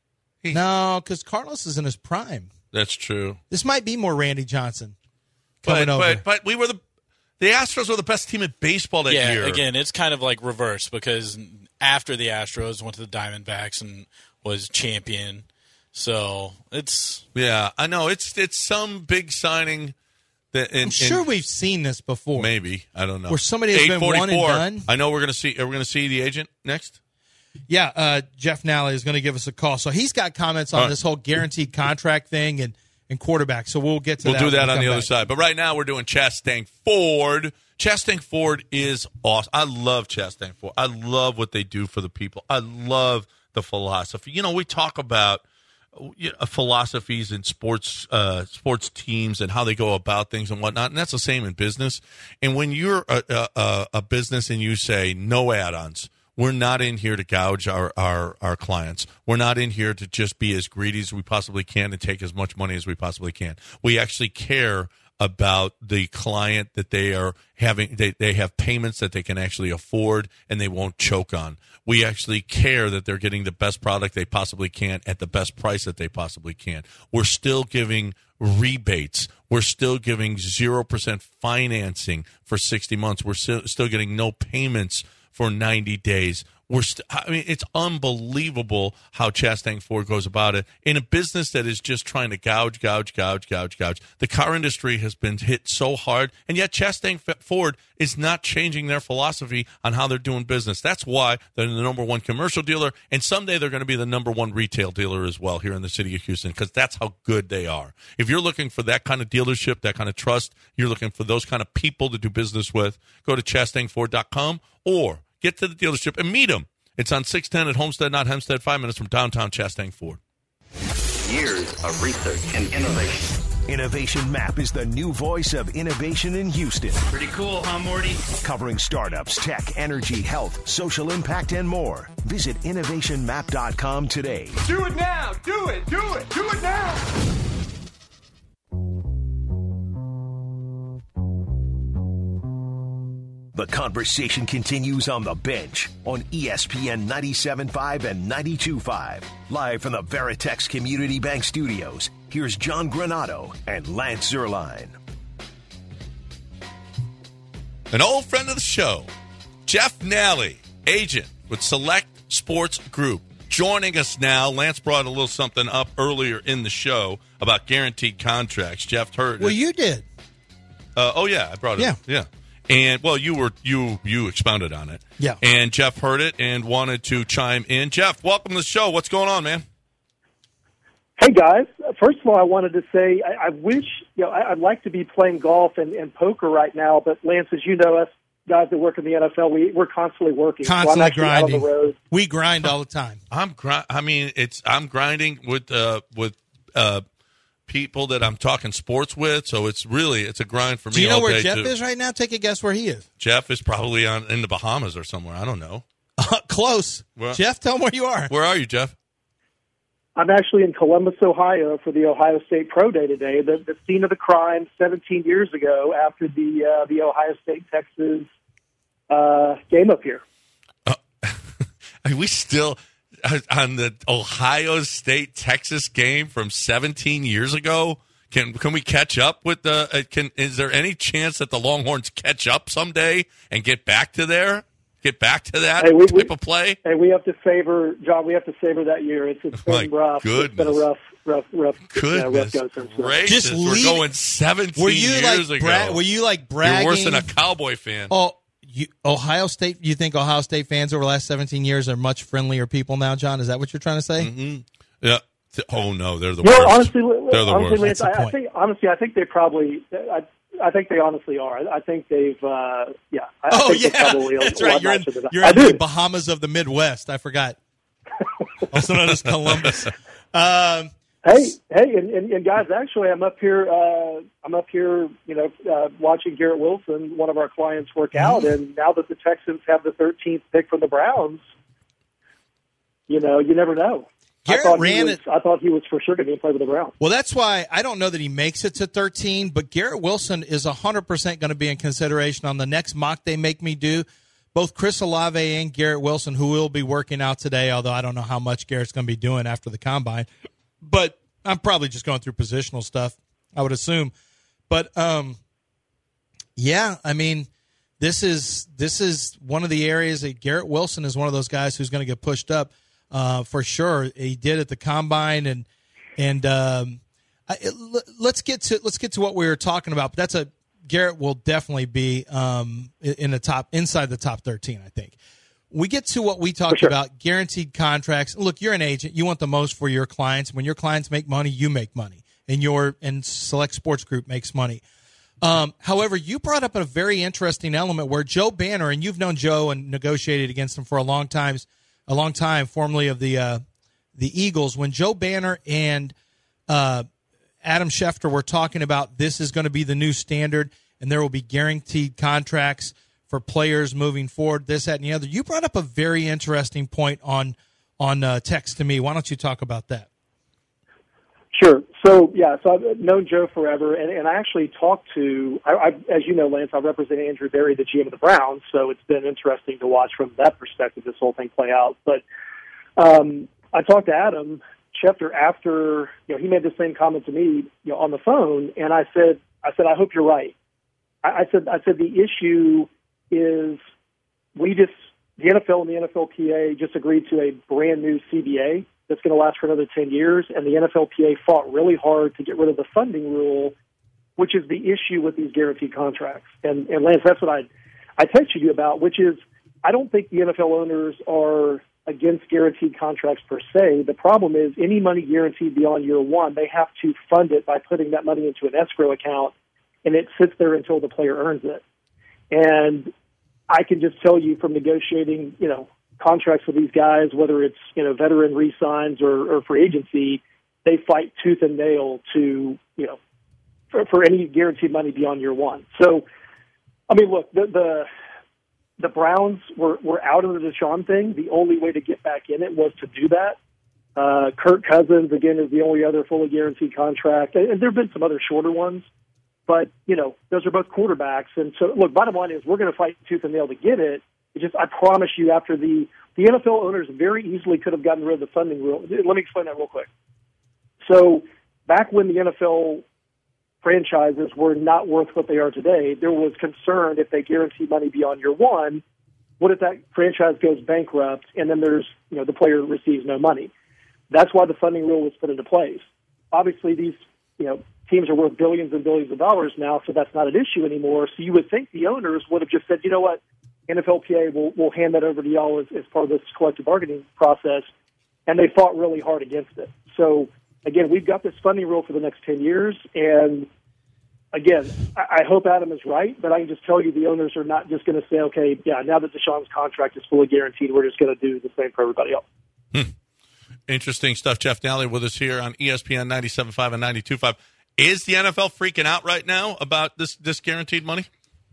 No, because Carlos is in his prime. That's true. This might be more Randy Johnson coming over. But we were the Astros were the best team in baseball that year. Yeah, again, it's kind of like reverse because after the Astros went to the Diamondbacks and was champion. So it's I know it's some big signing. I'm sure we've seen this before. Maybe I don't know. Where somebody has been one and done. I know we're going to see. Are we going to see the agent next? Yeah, Jeff Nally is going to give us a call. So he's got comments on this whole guaranteed contract thing and quarterback. So we'll get to that. We'll do that on the other side. But right now we're doing Chastang Ford. Chastang Ford is awesome. I love Chastang Ford. I love what they do for the people. I love the philosophy. You know, we talk about philosophies in sports teams and how they go about things and whatnot, and that's the same in business. And when you're a business and you say no add-ons, we're not in here to gouge our clients. We're not in here to just be as greedy as we possibly can and take as much money as we possibly can. We actually care about the client, that they are having, they have payments that they can actually afford and they won't choke on. We actually care that they're getting the best product they possibly can at the best price that they possibly can. We're still giving rebates. We're still giving 0% financing for 60 months. We're still getting no payments for 90 days. It's unbelievable how Chastang Ford goes about it in a business that is just trying to gouge. The car industry has been hit so hard, and yet Chastang Ford is not changing their philosophy on how they're doing business. That's why they're the number one commercial dealer, and someday they're going to be the number one retail dealer as well here in the city of Houston, because that's how good they are. If you're looking for that kind of dealership, that kind of trust, you're looking for those kind of people to do business with, go to ChastangFord.com or get to the dealership and meet them. It's on 610 at Homestead, not Hempstead, 5 minutes from downtown Chastang Ford. Years of research and innovation. Innovation Map is the new voice of innovation in Houston. Pretty cool, huh, Morty? Covering startups, tech, energy, health, social impact, and more. Visit innovationmap.com today. Do it now! Do it! Do it! Do it now! The conversation continues on the bench on ESPN 97.5 and 92.5. Live from the Veritex Community Bank Studios, here's John Granado and Lance Zierlein. An old friend of the show, Jeff Nally, agent with Select Sports Group, joining us now. Lance brought a little something up earlier in the show about guaranteed contracts. Jeff heard it. Well, you did. I brought it up. Yeah. And, well, you expounded on it. Yeah. And Jeff heard it and wanted to chime in. Jeff, welcome to the show. What's going on, man? Hey, guys. First of all, I wanted to say I wish, I'd like to be playing golf and poker right now, but Lance, as you know, us guys that work in the NFL, we're constantly working. Constantly so grinding. Out on the road. We grind all the time. I'm grinding with people that I'm talking sports with, so it's a grind for me. Do you know all where day Jeff is right now? Take a guess where he is. Jeff is probably in the Bahamas or somewhere. I don't know. Close. Well, Jeff, tell him where you are. Where are you, Jeff? I'm actually in Columbus, Ohio for the Ohio State Pro Day today, the scene of the crime 17 years ago after the Ohio State-Texas game up here. Are we still on the Ohio State-Texas game from 17 years ago? Can we catch up with is there any chance that the Longhorns catch up someday and get back to that type of play? Hey, we have to savor that year. It's been rough. Goodness. It's been a rough Goodness go since then. gracious. We're going 17 years ago. Were you like bragging? You're worse than a Cowboy fan. Oh, Ohio State. You think Ohio State fans over the last 17 years are much friendlier people now, John? Is that what you're trying to say? Mm-hmm. Yeah. Oh no, they're the worst. Honestly, they're the worst. Lance, I think they probably. I think they honestly are. I think they've. I think they're probably that's a right. lot You're in the Bahamas of the Midwest. I forgot. Also known as Columbus. Hey, and guys, actually, I'm up here. Watching Garrett Wilson, one of our clients, work out, and now that the Texans have the 13th pick from the Browns, you never know. Garrett I thought he was for sure going to play with the Browns. Well, that's why I don't know that he makes it to 13, but Garrett Wilson is 100% going to be in consideration on the next mock they make me do. Both Chris Olave and Garrett Wilson, who will be working out today, although I don't know how much Garrett's going to be doing after the combine. But I'm probably just going through positional stuff, I would assume. But, this is one of the areas that Garrett Wilson is one of those guys who's going to get pushed up. For sure, he did at the combine, let's get to what we were talking about. But Garrett will definitely be inside the top 13. I think we get to what we talked about: guaranteed contracts. Look, you're an agent; you want the most for your clients. When your clients make money, you make money, and Select Sports Group makes money. However, you brought up a very interesting element where Joe Banner, and you've known Joe and negotiated against him for a long time, formerly of the Eagles. When Joe Banner and Adam Schefter were talking about this is going to be the new standard and there will be guaranteed contracts for players moving forward, this, that, and the other, you brought up a very interesting point on text to me. Why don't you talk about that? Sure. So I've known Joe forever, and I actually talked to, as you know, Lance, I represent Andrew Berry, the GM of the Browns, so it's been interesting to watch from that perspective this whole thing play out. But I talked to Adam Schefter after he made the same comment to me on the phone, and I said I hope you're right. I said the issue is the NFL and the NFLPA just agreed to a brand new CBA that's going to last for another 10 years, and the NFLPA fought really hard to get rid of the funding rule, which is the issue with these guaranteed contracts. And Lance, that's what I texted you about, which is I don't think the NFL owners are against guaranteed contracts per se. The problem is any money guaranteed beyond year one, they have to fund it by putting that money into an escrow account, and it sits there until the player earns it. And I can just tell you from negotiating, contracts with these guys, whether it's, veteran re-signs or free agency, they fight tooth and nail to, for any guaranteed money beyond year one. So, I mean, look, the Browns were out of the Deshaun thing. The only way to get back in it was to do that. Kirk Cousins, again, is the only other fully guaranteed contract. And there have been some other shorter ones. But, those are both quarterbacks. And so, look, bottom line is we're going to fight tooth and nail to get it. It's just, I promise you, after the NFL owners very easily could have gotten rid of the funding rule. Let me explain that real quick. So back when the NFL franchises were not worth what they are today, there was concern if they guarantee money beyond year one, what if that franchise goes bankrupt and then there's, the player receives no money? That's why the funding rule was put into place. Obviously, these, teams are worth billions and billions of dollars now, so that's not an issue anymore. So you would think the owners would have just said, you know what, NFLPA will hand that over to y'all as part of this collective bargaining process, and they fought really hard against it. So, again, we've got this funding rule for the next 10 years, and, again, I hope Adam is right, but I can just tell you the owners are not just going to say, okay, now that Deshaun's contract is fully guaranteed, we're just going to do the same for everybody else. Interesting stuff. Jeff Nally with us here on ESPN 97.5 and 92.5. Is the NFL freaking out right now about this guaranteed money?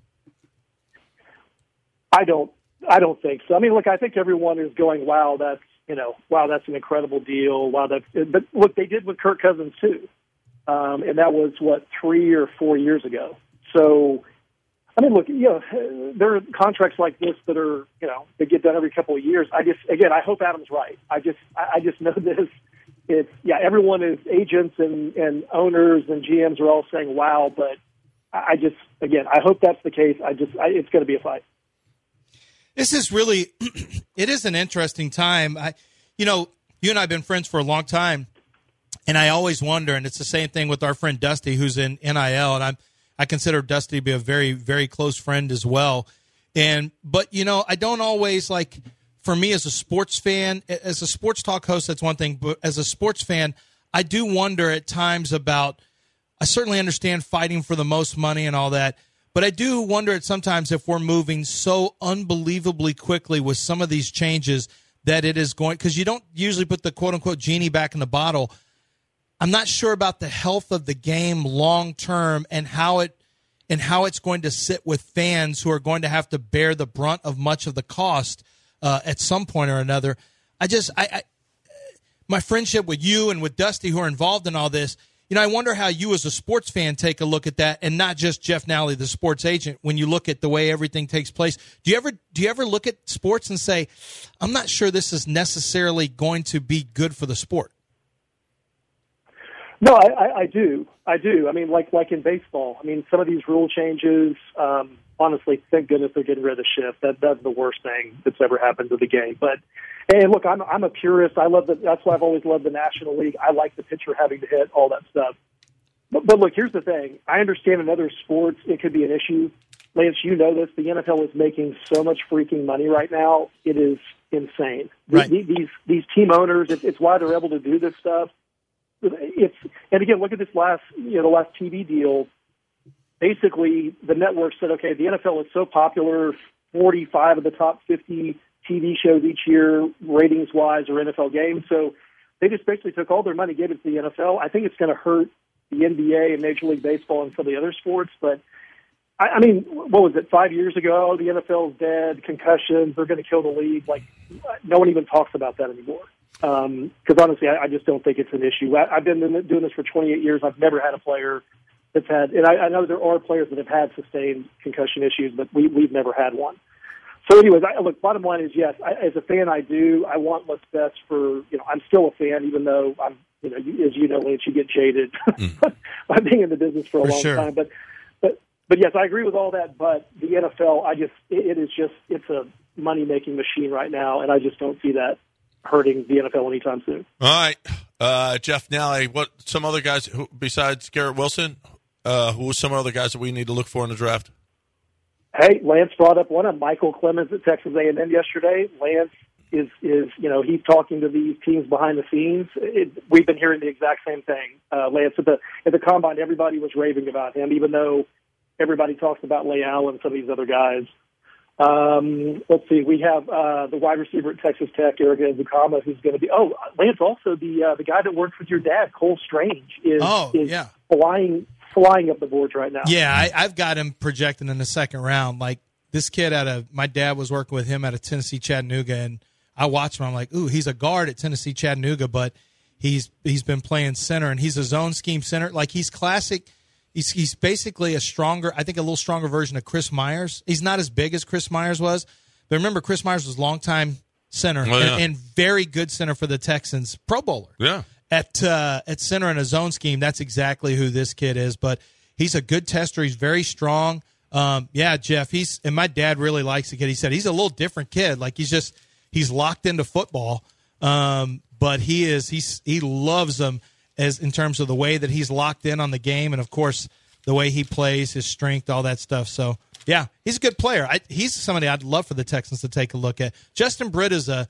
I don't think so. I mean, look, I think everyone is going, wow, that's an incredible deal. Wow, but look, they did with Kirk Cousins too. And that was 3 or 4 years ago. So, I mean, look, there are contracts like this that are, that get done every couple of years. I hope Adam's right. I just know this. Everyone is agents and owners and GMs are all saying, wow, but I hope that's the case. It's going to be a fight. This is really, it is an interesting time. You and I have been friends for a long time, and I always wonder, and it's the same thing with our friend Dusty, who's in NIL, and I consider Dusty to be a very, very close friend as well. But I don't always for me as a sports fan, as a sports talk host, that's one thing, but as a sports fan, I do wonder at times about I certainly understand fighting for the most money and all that, but I do wonder at sometimes if we're moving so unbelievably quickly with some of these changes that it is going, because you don't usually put the quote-unquote genie back in the bottle. I'm not sure about the health of the game long term and how it's going to sit with fans who are going to have to bear the brunt of much of the cost at some point or another. My friendship with you and with Dusty, who are involved in all this, I wonder how you as a sports fan take a look at that, and not just Jeff Nally, the sports agent, when you look at the way everything takes place. Do you ever look at sports and say, I'm not sure this is necessarily going to be good for the sport? No, I do. I mean, like in baseball. I mean, some of these rule changes, honestly, thank goodness they're getting rid of the shift. That's the worst thing that's ever happened to the game. But, hey, look, I'm a purist. That's why I've always loved the National League. I like the pitcher having to hit, all that stuff. But look, here's the thing. I understand in other sports it could be an issue. Lance, you know this. The NFL is making so much freaking money right now. It is insane. Right. These team owners, it's why they're able to do this stuff. And again, look at this last TV deal. Basically, the network said, okay, the NFL is so popular, 45 of the top 50 TV shows each year, ratings-wise, are NFL games. So they just basically took all their money, gave it to the NFL. I think it's going to hurt the NBA and Major League Baseball and some of the other sports. But, I mean, what was it, 5 years ago? The NFL's dead, concussions, they're going to kill the league. Like, no one even talks about that anymore. Because honestly, I just don't think it's an issue. I've been doing this for 28 years. I've never had a player that's had, and I know there are players that have had sustained concussion issues, but we've never had one. So anyways, look, bottom line is, yes, as a fan, I want what's best for, I'm still a fan, even though I'm, as you know, Lance, you get jaded by being in the business for a long time. But yes, I agree with all that, but the NFL, it's a money-making machine right now, and I just don't see that hurting the NFL anytime soon. All right. Jeff Nally, what some other guys besides Garrett Wilson, who are some other guys that we need to look for in the draft? Hey, Lance brought up one of Michael Clemens at Texas A&M yesterday. Lance is he's talking to these teams behind the scenes. We've been hearing the exact same thing. Lance, at the Combine, everybody was raving about him, even though everybody talks about Leal and some of these other guys. Let's see. We have the wide receiver at Texas Tech, Eric Ezukama, who's going to be. Oh, Lance, also the guy that works with your dad, Cole Strange, is flying up the boards right now. Yeah, I've got him projecting in the second round. Like this kid my dad was working with him out of Tennessee Chattanooga, and I watched him. I'm like, ooh, he's a guard at Tennessee Chattanooga, but he's been playing center, and he's a zone scheme center. Like he's classic. He's basically a little stronger version of Chris Myers. He's not as big as Chris Myers was, but remember, Chris Myers was longtime center and very good center for the Texans, Pro Bowler. Yeah. At center in a zone scheme, that's exactly who this kid is. But he's a good tester. He's very strong. Jeff. And my dad really likes the kid. He said he's a little different kid. Like he's locked into football, but he loves them. As in terms of the way that he's locked in on the game, and of course the way he plays, his strength, all that stuff. So yeah, he's a good player. He's somebody I'd love for the Texans to take a look at. Justin Britt is a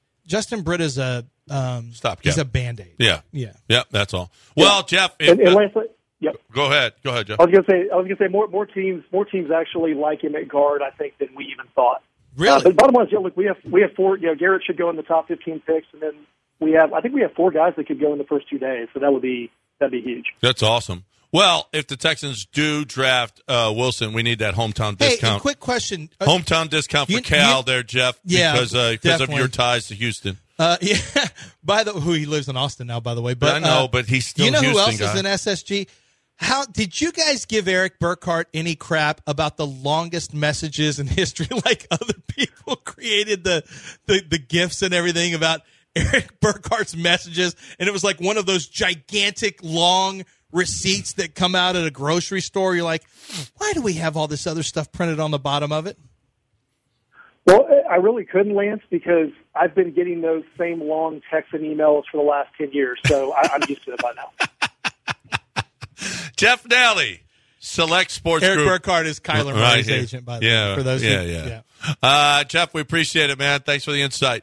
stopgap. He's a Band-Aid. Yeah. That's all. Well, Jeff, and Lance, yep. Go ahead, Jeff. I was gonna say more teams actually like him at guard, I think, than we even thought. Really? But bottom line is, look, we have four. Garrett should go in the top 15 picks, and then I think we have four guys that could go in the first 2 days, so that'd be huge. That's awesome. Well, if the Texans do draft Wilson, we need that hometown discount. Hey, quick question. Hometown discount for Cal there, Jeff, because of your ties to Houston. Yeah. Who he lives in Austin now, by the way. But I know, but he's still. You know Houston who else is in SSG? How did you guys give Eric Burkhart any crap about the longest messages in history? Like other people created the gifs and everything about Eric Burkhart's messages, and it was like one of those gigantic long receipts that come out at a grocery store. You're like, why do we have all this other stuff printed on the bottom of it? Well, I really couldn't, Lance, because I've been getting those same long texts and emails for the last 10 years, so I'm used to it by now. Jeff Nally, Select Sports Eric Group. Eric Burkhart is Kyler Murray's agent, by the way. For those Jeff, we appreciate it, man. Thanks for the insight.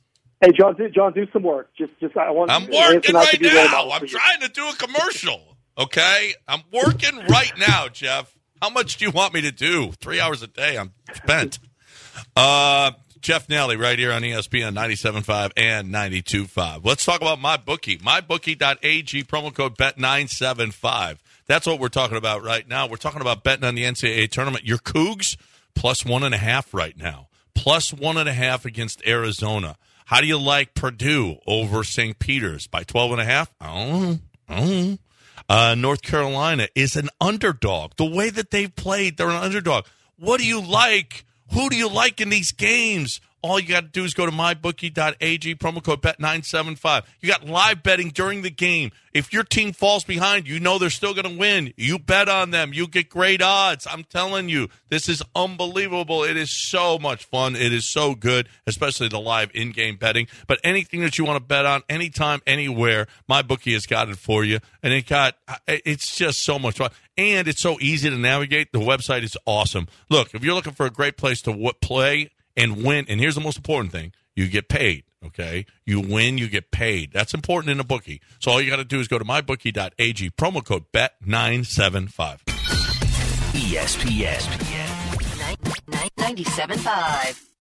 Hey, John, do some work. I'm working right now. I'm trying to do a commercial. Okay? I'm working right now, Jeff. How much do you want me to do? 3 hours a day. I'm spent. Jeff Nally right here on ESPN 97.5 and 92.5. Let's talk about MyBookie. MyBookie.ag, promo code BET975. That's what we're talking about right now. We're talking about betting on the NCAA tournament. Your Cougs, plus 1.5 right now. Plus 1.5 against Arizona. How do you like Purdue over St. Peter's by 12.5? North Carolina is an underdog. The way that they've played, they're an underdog. What do you like? Who do you like in these games? All you got to do is go to mybookie.ag, promo code BET975. You got live betting during the game. If your team falls behind, you know they're still going to win. You bet on them. You get great odds. I'm telling you, this is unbelievable. It is so much fun. It is so good, especially the live in-game betting. But anything that you want to bet on, anytime, anywhere, MyBookie has got it for you. And it's just so much fun. And it's so easy to navigate. The website is awesome. Look, if you're looking for a great place to play and win, and here's the most important thing, you get paid, okay? You win, you get paid. That's important in a bookie. So all you got to do is go to mybookie.ag, promo code BET975. ESPN 97.5.